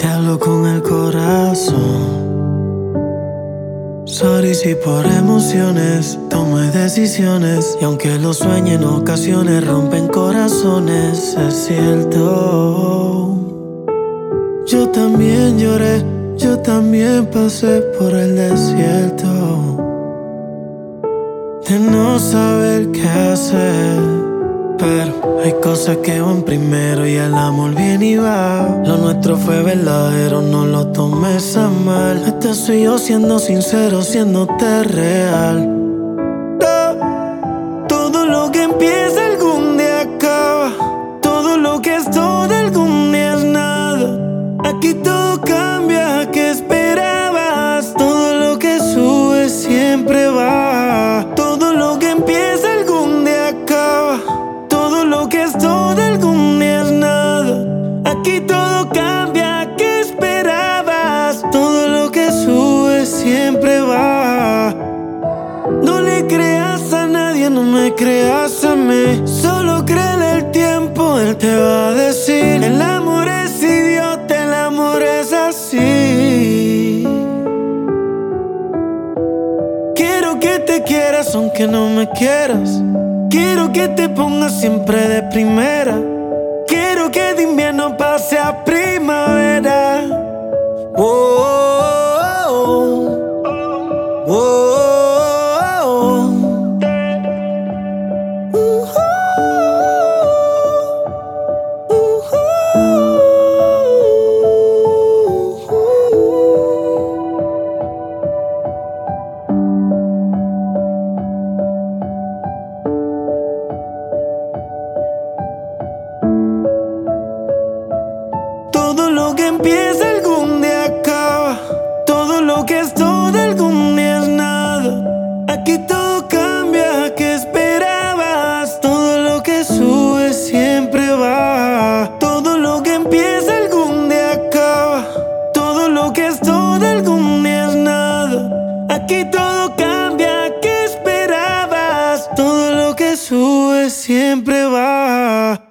hablo con el corazón. Sorry si por emociones tomé decisiones, y aunque lo sueñe en ocasiones rompen corazones, es cierto. Yo también lloré, yo también pasé por el desierto de no saber qué hacer. Pero hay cosas que van primero y el amor viene y va. Lo nuestro fue verdadero, no lo tomes a mal. Este soy yo siendo sincero, siéndote real. Todo lo que empieza algún día acaba. Todo lo que es todo algún día es nada. Aquí todo cambia, ¿qué esperabas? Todo lo que sube siempre baja. Todo lo que empieza algún día acaba. Todo lo que es todo algún día es nada. Aquí todo cambia, ¿qué esperabas? Todo lo que sube siempre baja. No le creas a nadie, no me creas a mí. Solo créele el tiempo, él te va a decir. El amor es idiota, el amor es así. Quiero que te quieras aunque no me quieras. Quiero que te pongas siempre de primera. Quiero que de invierno pase a primavera. Oh, oh, oh, oh. Todo lo que empieza algún día acaba. Todo lo que es todo algún día es nada. Aquí todo cambia, ¿qué esperabas? Todo lo que sube siempre baja. Todo lo que empieza algún día acaba. Todo lo que es todo algún día es nada. Aquí todo cambia, ¿qué esperabas? Todo lo que sube siempre baja.